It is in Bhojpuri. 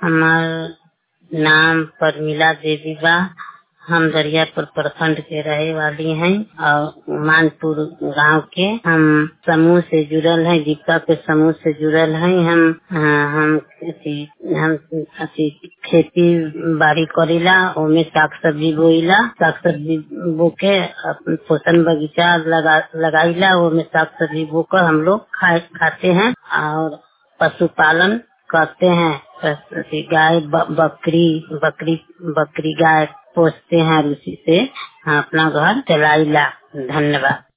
हमार नाम परमिला देवी बा। हम दरियापुर प्रखंड के रहे वाली हैं और मानपुर गांव के। हम समूह से जुड़ल हैं, जीविका के समूह से जुड़ल हैं। हम खेती बाड़ी करीला, ओमे साग सब्जी बोईला। साग सब्जी बो के पोषण बगीचा लगाईला, ओमे साग सब्जी बो कर हम लोग खाते हैं और पशुपालन करते हैं। गाय बकरी गाय पोसते हैं, उसी से अपना घर चलाईला। धन्यवाद।